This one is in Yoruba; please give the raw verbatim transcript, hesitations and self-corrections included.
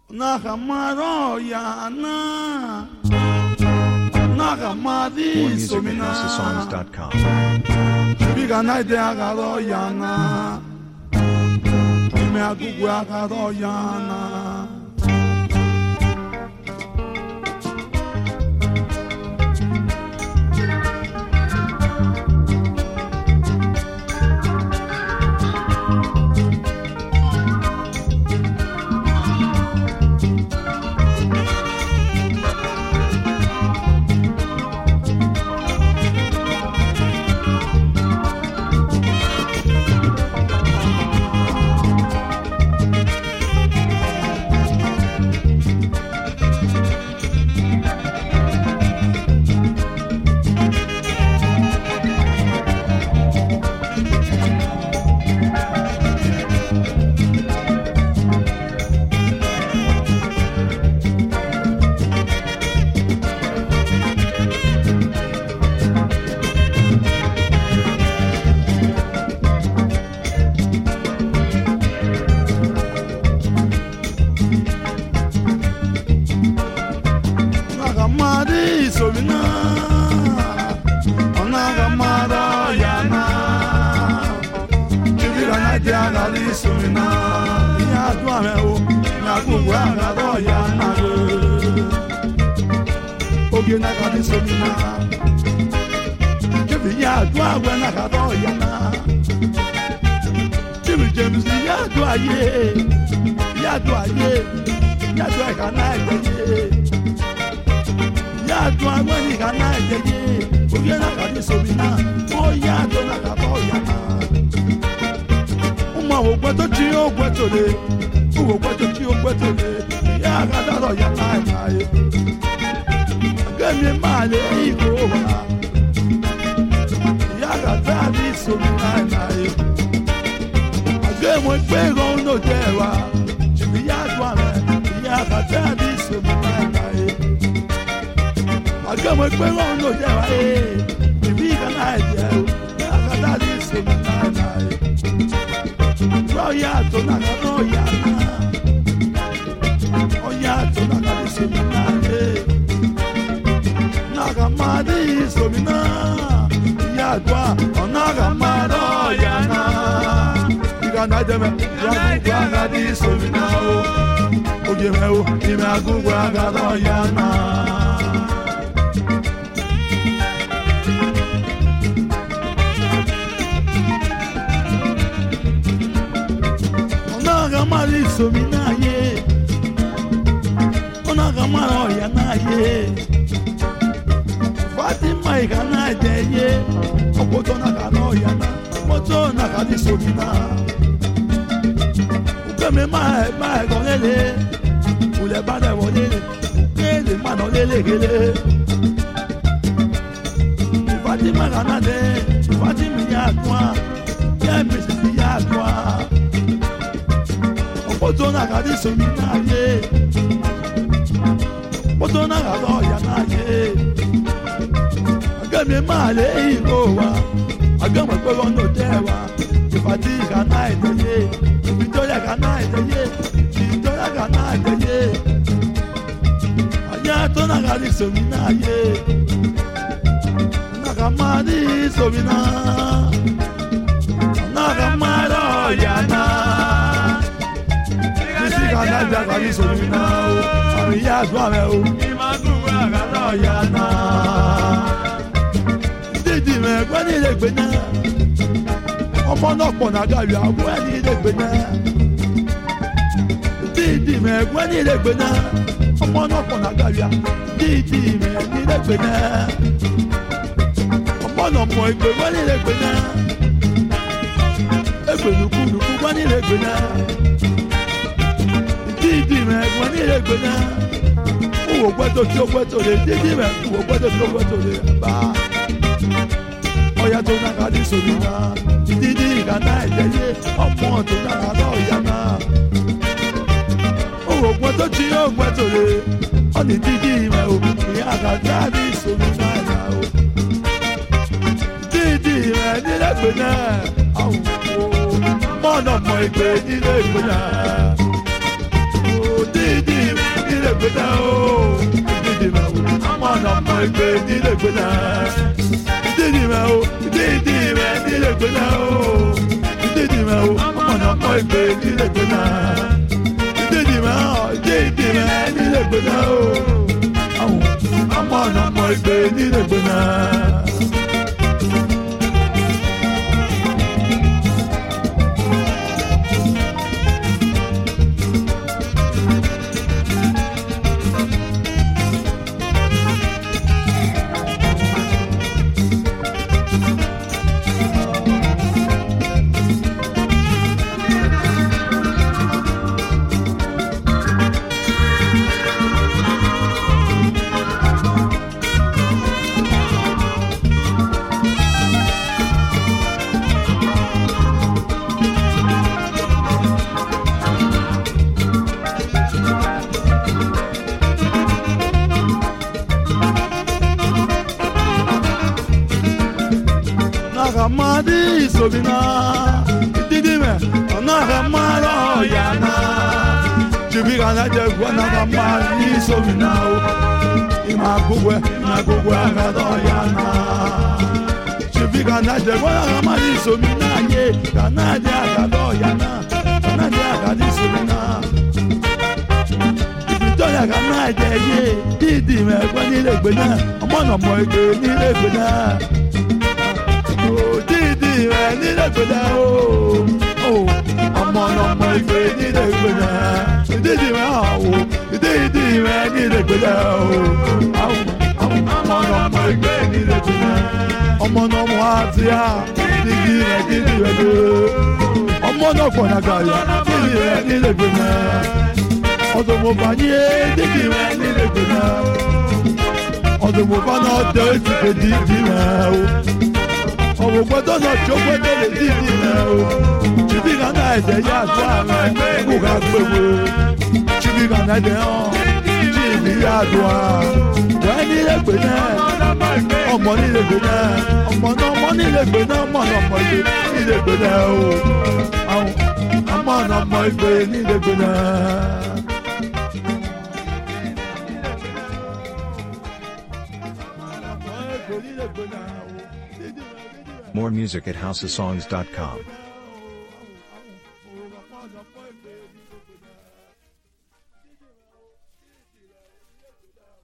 Nakamaro yana Nakamadi More music at somina house of songs dot com. Biga naide agaro yana Ime agugu agaro yana Somina, Onagamara yana, Jibira Nadia Gali Somina, Yaguameo, Naguagado yana, Ogina Gali Somina, Jibia Guaguanagado yana, Jibi James Yaguaye, Yaguaye, Yaguaganaye. Yadwa wani kana yeye Ogena kadi sobina O yadwa na kaba oyana Uma ogweto chi ogwetole Uwo ogweto chi ogwetole Ya gada ro yana yana Gemi male iko wa Ya gada di sobina yana Agemo ikpego no dewa Chibi yadwa me Ya gada di sobina yana Agamo ekpego no dewa eh Bibi kana ejeu Akata di somina na eh Roya to na kano yana Oya to na kano somina eh Nagamadi somina Yadwa Onagamado yana Igana deme Yagugwa di somina o Ogimeu Ime agugwa gado yana Onagamari somina ye Onagamaro yana ye Fatima igana ye Opoto nakano yana Moto nakadi somina Ukeme mae mae gonele Ule bade wolele Ukele mano lele gele Fatima gana de Fatima yakwa Yemisi yakwa Otona kadi somina ye Otona kado yana ye Agame male ikowa Agame kwego no dewa Ifati kana ete ye Victoria kana ete ye Victoria kana ete ye Anya tona kadi somina ye Nagamadi somina Nagamado yana Kana jaga ni somina o Ami ya swame o Imaguwa gado yana Didi me kwani legbena Omo no pona gawi awo ani legbena Didi me kwani legbena Omo no pona gawi Didi me ni legbena Omo no mo egbe kwani legbena Egbe nuku nuku kwani legbena Didi me gwani le gbena Uwo gweto ti o gweto le Didi me uwo gweto ti o gweto le Ba Oya to na kadi somina Didi kana ejeye Omo to na kada oyana Uwo gweto ti o gweto le Oni didi me o Ya kada di somina na o Didi me ni le gbena Awo Mono mo igbe ni le gbena Didi gbé náà. Ìdídì mẹ́ o, ìdídì mẹ́ nílé gbé náà o. Ìdídì mẹ́ o, ọmọ náà mọ ìgbé nílé gbé náà. Ìdídì mẹ́ o, ìdídì mẹ́ nílé gbé náà o. Ọmọ náà mọ ìgbé nílé gbé náà. Nagamadi sobina, ididime, nagamara yana. Jibigana jagwa nagamadi sobina, imagugwe, imagugwe agado yana. Jibigana jagwa nagamadi sobina ye, kanadi agado yana, kanadi agadi sobina. Ibitoya kanadi ye, didime kwa nile gbena, ọmọnà mọ ege nile gbena. Didi rẹ nílẹ̀ gbẹ̀dẹ̀ o, ọmọ ọmọ ìgbé nílẹ̀ gbẹ̀dẹ̀. Didi rẹ o, didi rẹ nílẹ̀ gbẹ̀dẹ̀ o, ọmọ ọmọ ìgbé nílẹ̀ gbẹ̀dẹ̀. Ọmọ ọmọ àti à, didi rẹ didi rẹ dé. Ọmọ náà fọ̀nà gàyà, didi rẹ nílẹ̀ gbẹ̀dẹ̀. Ọdún mo bá yé didi rẹ nílẹ̀ gbẹ̀dẹ̀. Ọdún mo bá náà dé ìdìbò didi rẹ o. Ọ̀wọ̀ gbọ́dọ̀ náà tí ó gbọ́dọ̀ lè dì ní rẹ̀ o. Ṣùbí kan náà ẹ̀jẹ̀ yá àtọ́ ààrẹ kó ká gbéwò. Ṣùbí kan náà ẹ̀jẹ̀ hàn jí ìbí yá àtọ́ à. Wọ́n nílé gbé náà, ọmọ nílé gbé náà, ọmọ náà ọmọ nílé gbé náà, ọmọ náà ọmọ ìgbé nílé gbé náà o. Ọmọ náà ọmọ ìgbé nílé gbé náà. More music at house of songs dot com.